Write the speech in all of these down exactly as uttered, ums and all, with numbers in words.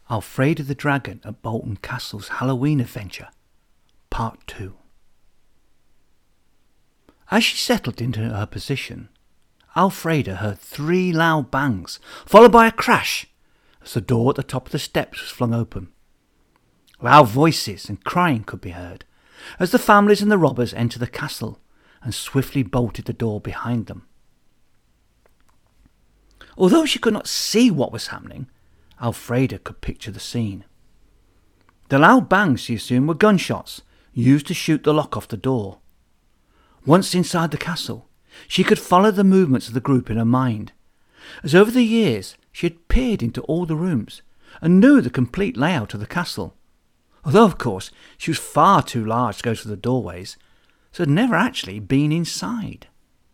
Alfreda the Dragon at Bolton Castle's Halloween Adventure, Part two. As she settled into her position, Alfreda heard three loud bangs, followed by a crash, as the door at the top of the steps was flung open. Loud voices and crying could be heard, as the families and the robbers entered the castle and swiftly bolted the door behind them. Although she could not see what was happening, Alfreda could picture the scene. The loud bangs, she assumed, were gunshots used to shoot the lock off the door. Once inside the castle, she could follow the movements of the group in her mind, as over the years she had peered into all the rooms and knew the complete layout of the castle, although of course she was far too large to go through the doorways, so had never actually been inside.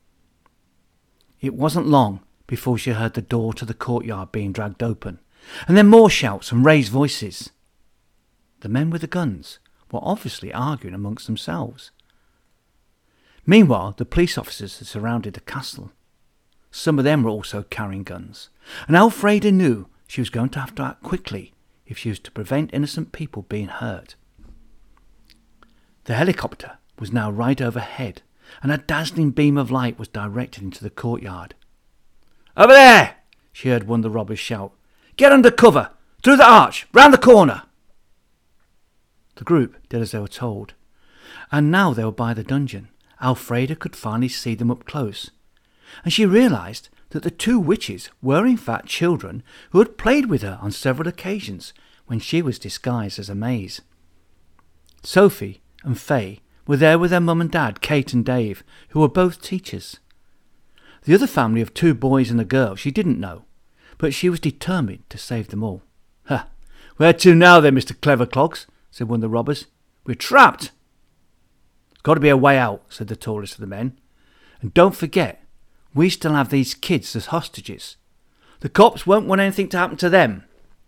It wasn't long before she heard the door to the courtyard being dragged open, and then more shouts and raised voices. The men with the guns were obviously arguing amongst themselves. Meanwhile, the police officers had surrounded the castle. Some of them were also carrying guns, and Alfreda knew she was going to have to act quickly if she was to prevent innocent people being hurt. The helicopter was now right overhead, and a dazzling beam of light was directed into the courtyard. "Over there!" she heard one of the robbers shout. "Get under cover! Through the arch! Round the corner!" The group did as they were told, and now they were by the dungeon. Alfreda could finally see them up close, and she realised that the two witches were in fact children who had played with her on several occasions when she was disguised as a maze. Sophie and Faye were there with their mum and dad, Kate and Dave, who were both teachers. The other family of two boys and a girl she didn't know, but she was determined to save them all. "Ha! Where to now then, Mister Cleverclogs?" said one of the robbers. "We're trapped." "Got to be a way out," said the tallest of the men. "And don't forget, we still have these kids as hostages. The cops won't want anything to happen to them."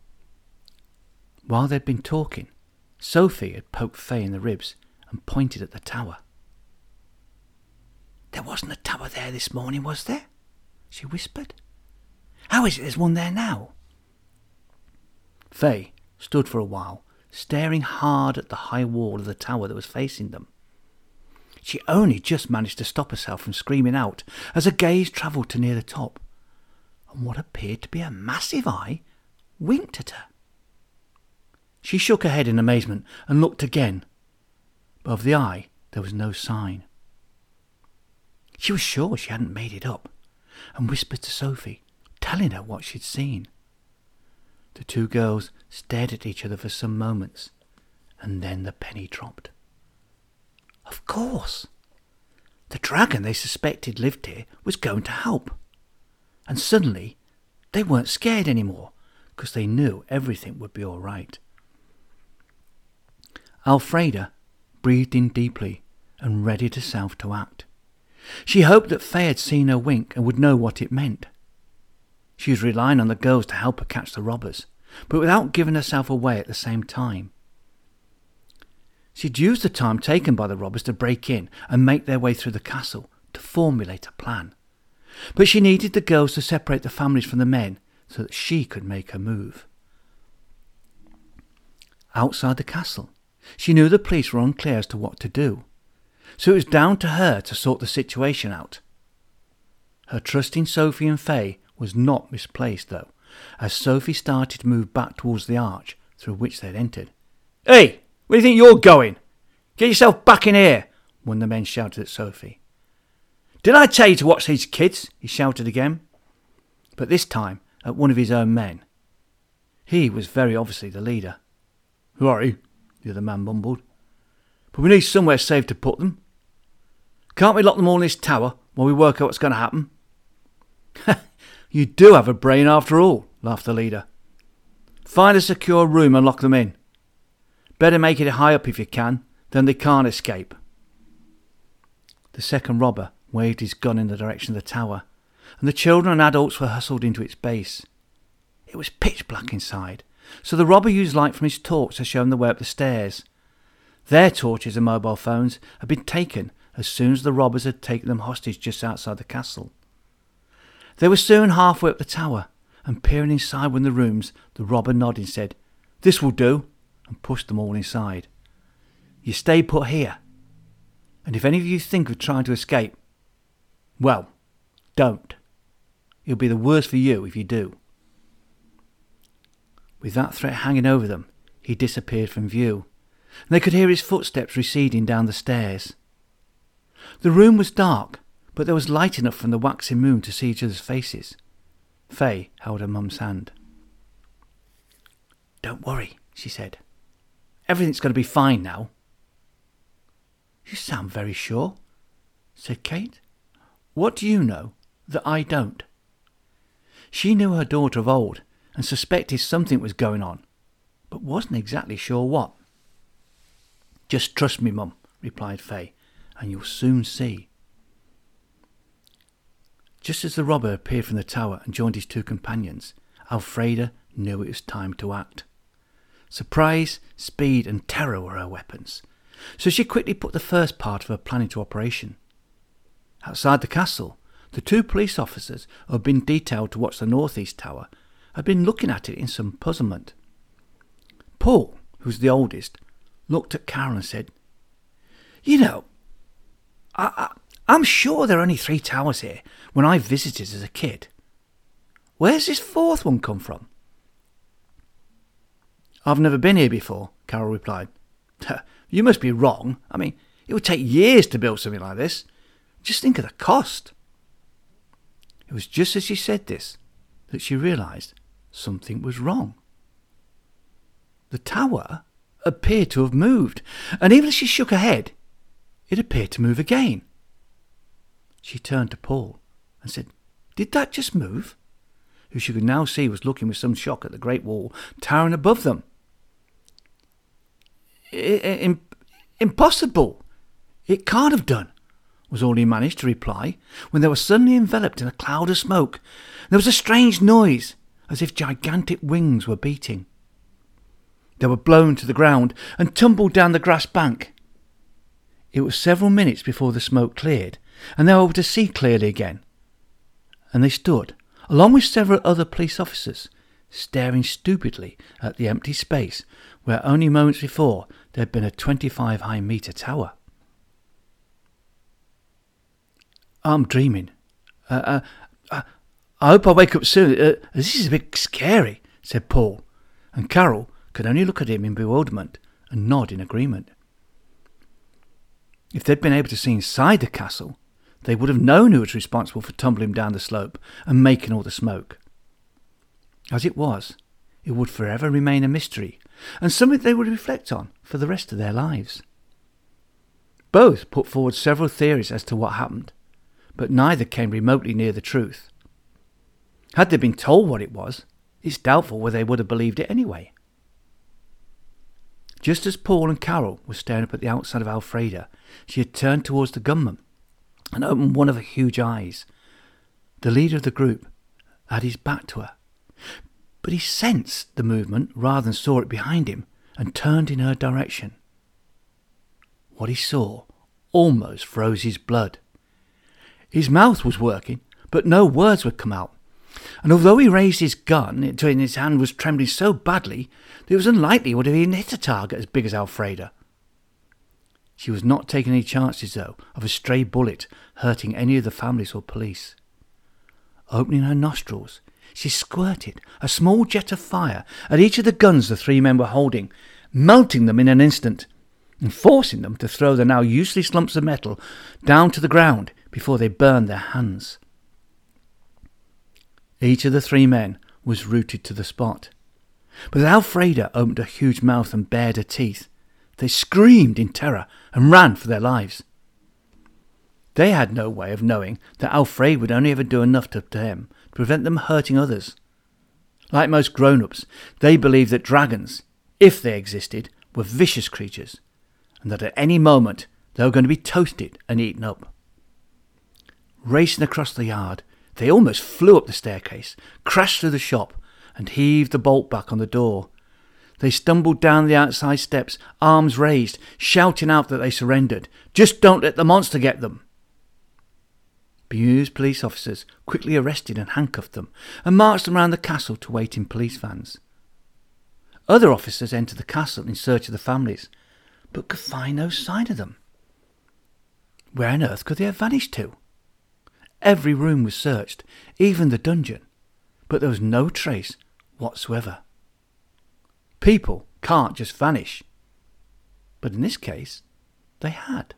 While they'd been talking, Sophie had poked Faye in the ribs and pointed at the tower. "There wasn't a tower there this morning, was there?" she whispered. "How is it there's one there now?" Faye stood for a while, staring hard at the high wall of the tower that was facing them. She only just managed to stop herself from screaming out as her gaze travelled to near the top, and what appeared to be a massive eye winked at her. She shook her head in amazement and looked again, but of the eye there was no sign. She was sure she hadn't made it up, and whispered to Sophie, telling her what she'd seen. The two girls stared at each other for some moments, and then the penny dropped. Of course! The dragon they suspected lived here was going to help. And suddenly they weren't scared anymore, because they knew everything would be all right. Alfreda breathed in deeply and readied herself to act. She hoped that Faye had seen her wink and would know what it meant. She was relying on the girls to help her catch the robbers, but without giving herself away at the same time. She'd used the time taken by the robbers to break in and make their way through the castle to formulate a plan. But she needed the girls to separate the families from the men so that she could make her move. Outside the castle, she knew the police were unclear as to what to do, so it was down to her to sort the situation out. Her trust in Sophie and Faye was not misplaced, though, as Sophie started to move back towards the arch through which they'd entered. "Hey! Where do you think you're going? Get yourself back in here!" one of the men shouted at Sophie. "Didn't I tell you to watch these kids?" he shouted again, but this time at one of his own men. He was very obviously the leader. "Sorry," the other man mumbled, "but we need somewhere safe to put them. Can't we lock them all in this tower while we work out what's going to happen?" "You do have a brain after all," laughed the leader. "Find a secure room and lock them in. Better make it high up if you can, then they can't escape." The second robber waved his gun in the direction of the tower, and the children and adults were hustled into its base. It was pitch black inside, so the robber used light from his torch to show them the way up the stairs. Their torches and mobile phones had been taken as soon as the robbers had taken them hostage just outside the castle. They were soon halfway up the tower, and peering inside one of the rooms, the robber nodded and said, This will do, and pushed them all inside. You stay put here. And if any of you think of trying to escape, well, don't. It'll be the worse for you if you do. With that threat hanging over them, he disappeared from view, and they could hear his footsteps receding down the stairs. The room was dark, but there was light enough from the waxing moon to see each other's faces. Faye held her mum's hand. Don't worry, she said. Everything's going to be fine now. You sound very sure, said Kate. What do you know that I don't? She knew her daughter of old and suspected something was going on, but wasn't exactly sure what. Just trust me, Mum, replied Faye, and you'll soon see. Just as the robber appeared from the tower and joined his two companions, Elfrida knew it was time to act. Surprise, speed and terror were her weapons, so she quickly put the first part of her plan into operation. Outside the castle, the two police officers who had been detailed to watch the northeast tower had been looking at it in some puzzlement. Paul, who was the oldest, looked at Carol and said, You know, I, I, I'm sure there are only three towers here when I visited as a kid. Where's this fourth one come from? I've never been here before, Carol replied. You must be wrong. I mean, it would take years to build something like this. Just think of the cost. It was just as she said this that she realised something was wrong. The tower appeared to have moved, and even as she shook her head, it appeared to move again. She turned to Paul and said, Did that just move? Who she could now see was looking with some shock at the great wall towering above them. I- I- impossible! It can't have done, was all he managed to reply, when they were suddenly enveloped in a cloud of smoke. There was a strange noise, as if gigantic wings were beating. They were blown to the ground and tumbled down the grass bank. It was several minutes before the smoke cleared, and they were able to see clearly again. And they stood, along with several other police officers, staring stupidly at the empty space where only moments before there had been a twenty-five high metre tower. I'm dreaming. Uh, uh, uh, I hope I wake up soon. Uh, this is a bit scary, said Paul, and Carol could only look at him in bewilderment and nod in agreement. If they'd been able to see inside the castle, they would have known who was responsible for tumbling down the slope and making all the smoke. As it was, it would forever remain a mystery, and something they would reflect on for the rest of their lives. Both put forward several theories as to what happened, but neither came remotely near the truth. Had they been told what it was, it's doubtful whether they would have believed it anyway. Just as Paul and Carol were staring up at the outside of Elfrida, she had turned towards the gunman and opened one of her huge eyes. The leader of the group had his back to her, but he sensed the movement rather than saw it behind him and turned in her direction. What he saw almost froze his blood. His mouth was working, but no words would come out, and although he raised his gun until his hand was trembling so badly that it was unlikely he would have even hit a target as big as Elfrida. She was not taking any chances, though, of a stray bullet hurting any of the families or police. Opening her nostrils, she squirted a small jet of fire at each of the guns the three men were holding, melting them in an instant, and forcing them to throw the now useless lumps of metal down to the ground before they burned their hands. Each of the three men was rooted to the spot. But as Elfrida opened her huge mouth and bared her teeth, they screamed in terror and ran for their lives. They had no way of knowing that Elfrida would only ever do enough to them to prevent them hurting others. Like most grown-ups, they believed that dragons, if they existed, were vicious creatures, and that at any moment they were going to be toasted and eaten up. Racing across the yard, they almost flew up the staircase, crashed through the shop, and heaved the bolt back on the door. They stumbled down the outside steps, arms raised, shouting out that they surrendered. Just don't let the monster get them. Bemused police officers quickly arrested and handcuffed them and marched them round the castle to wait in police vans. Other officers entered the castle in search of the families, but could find no sign of them. Where on earth could they have vanished to? Every room was searched, even the dungeon, but there was no trace whatsoever. People can't just vanish, but in this case, they had.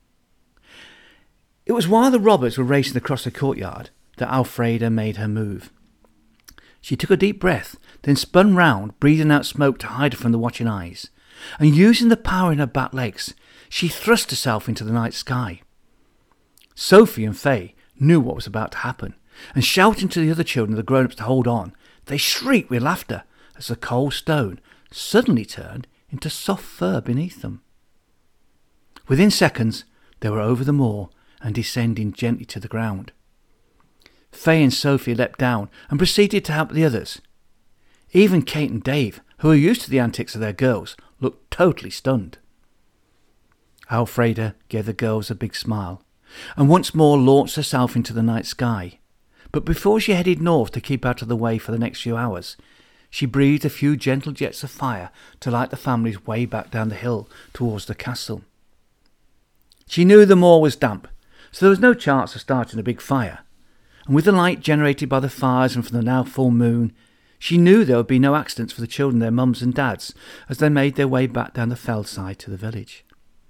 It was while the robbers were racing across the courtyard that Alfreda made her move. She took a deep breath, then spun round, breathing out smoke to hide her from the watching eyes, and using the power in her back legs, she thrust herself into the night sky. Sophie and Faye knew what was about to happen, and shouting to the other children and the grown-ups to hold on, they shrieked with laughter as the cold stone suddenly turned into soft fur beneath them. Within seconds, they were over the moor and descending gently to the ground. Faye and Sophie leapt down and proceeded to help the others. Even Kate and Dave, who were used to the antics of their girls, looked totally stunned. Alfreda gave the girls a big smile, and once more launched herself into the night sky. But before she headed north to keep out of the way for the next few hours, she breathed a few gentle jets of fire to light the family's way back down the hill towards the castle. She knew the moor was damp, so there was no chance of starting a big fire, and with the light generated by the fires and from the now full moon, she knew there would be no accidents for the children, their mums and dads, as they made their way back down the fell side to the village.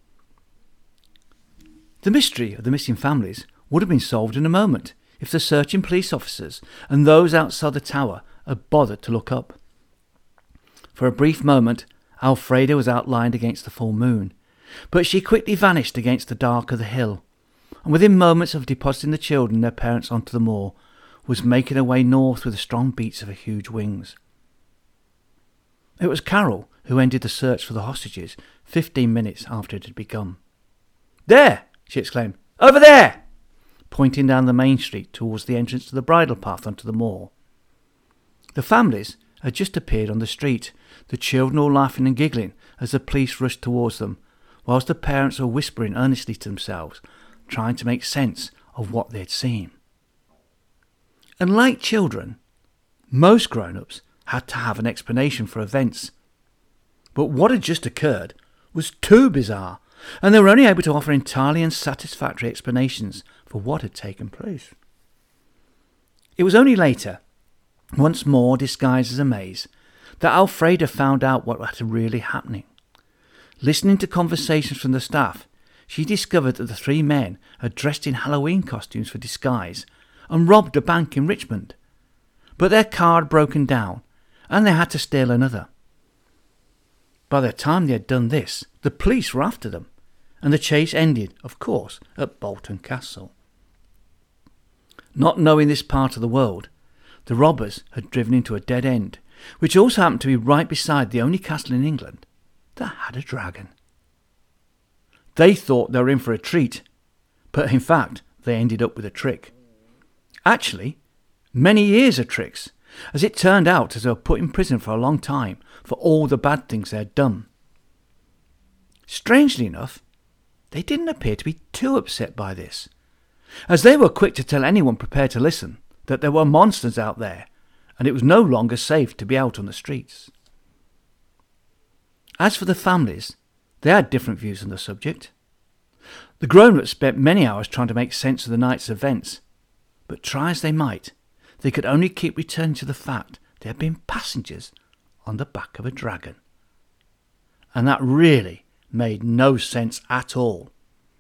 The mystery of the missing families would have been solved in a moment if the searching police officers and those outside the tower had bothered to look up. For a brief moment, Alfreda was outlined against the full moon, but she quickly vanished against the dark of the hill, and within moments of depositing the children and their parents onto the moor, was making her way north with the strong beats of her huge wings. It was Carol who ended the search for the hostages fifteen minutes after it had begun. "There!" she exclaimed. "Over there!" pointing down the main street towards the entrance to the bridle path onto the moor. The families had just appeared on the street, the children all laughing and giggling as the police rushed towards them, whilst the parents were whispering earnestly to themselves, trying to make sense of what they had seen. And like children, most grown-ups had to have an explanation for events. But what had just occurred was too bizarre, and they were only able to offer entirely unsatisfactory explanations for what had taken place. It was only later, once more disguised as a maze, that Alfreda found out what was really happening. Listening to conversations from the staff, she discovered that the three men had dressed in Halloween costumes for disguise and robbed a bank in Richmond. But their car had broken down, and they had to steal another. By the time they had done this, the police were after them, and the chase ended, of course, at Bolton Castle. Not knowing this part of the world, the robbers had driven into a dead end, which also happened to be right beside the only castle in England that had a dragon. They thought they were in for a treat, but in fact they ended up with a trick. Actually, many years of tricks, as it turned out as they were put in prison for a long time for all the bad things they had done. Strangely enough, they didn't appear to be too upset by this, as they were quick to tell anyone prepared to listen that there were monsters out there, and it was no longer safe to be out on the streets. As for the families, they had different views on the subject. The grown-ups spent many hours trying to make sense of the night's events, but try as they might, they could only keep returning to the fact they had been passengers on the back of a dragon. And that really made no sense at all.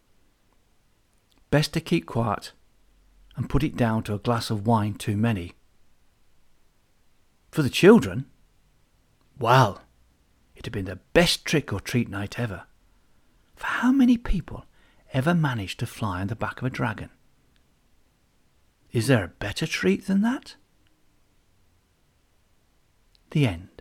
Best to keep quiet and put it down to a glass of wine too many. For the children, well, it had been the best trick or treat night ever. For how many people ever managed to fly on the back of a dragon? Is there a better treat than that? The end.